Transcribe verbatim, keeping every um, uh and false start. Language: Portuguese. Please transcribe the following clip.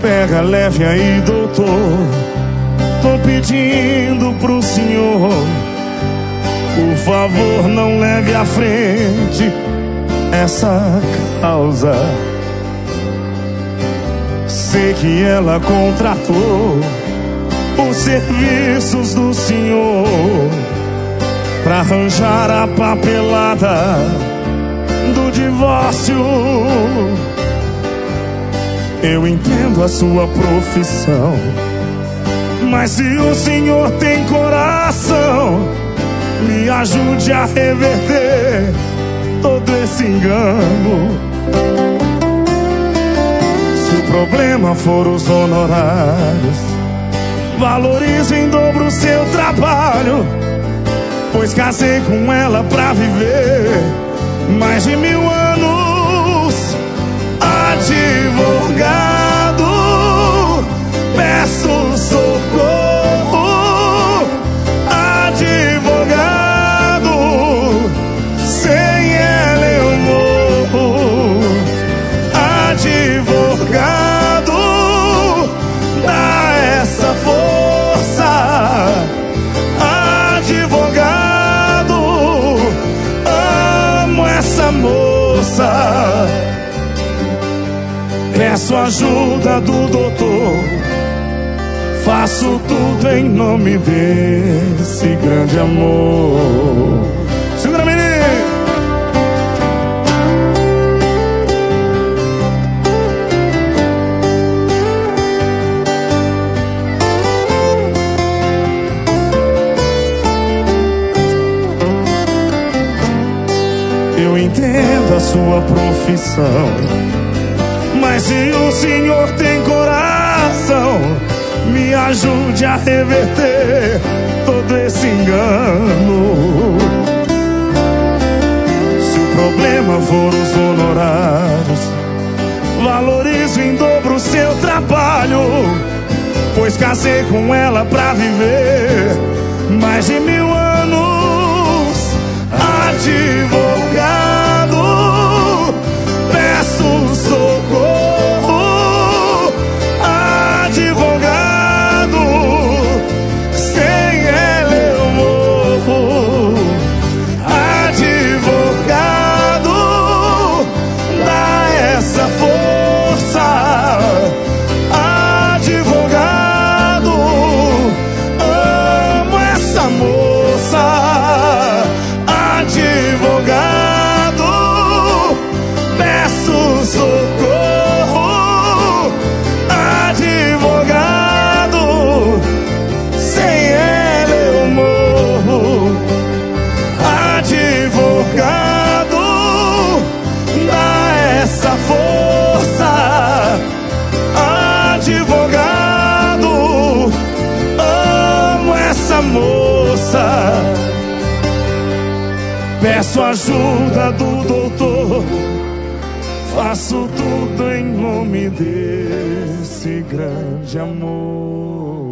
Pega leve aí, doutor, tô pedindo pro senhor, por favor, não leve à frente essa causa. Sei que ela contratou os serviços do senhor pra arranjar a papelada do divórcio. Eu entendo a sua profissão, mas se o senhor tem coração, me ajude a reverter todo esse engano. Se o problema for os honorários, valorize em dobro o seu trabalho, pois casei com ela pra viver mais de mil anos. Advogado, peço socorro. Advogado, sem ela eu morro. Advogado, dá essa força. Advogado, amo essa moça. Peço ajuda do doutor, faço tudo em nome desse grande amor. Segura, menino! Eu entendo a sua profissão, mas se o senhor tem coração, me ajude a reverter todo esse engano. Se o problema for os honorários, valorizo em dobro o seu trabalho, pois casei com ela pra viver mais de mil anos. Advogado, peço socorro. Advogado, sem ela eu morro. Advogado, dá essa força. Advogado, amo essa moça. Advogado, peço socorro. Advogado, sem ela eu morro. Advogado, dá essa força. Advogado, amo essa moça. Peço ajuda do doutor, faço tudo em nome desse grande amor.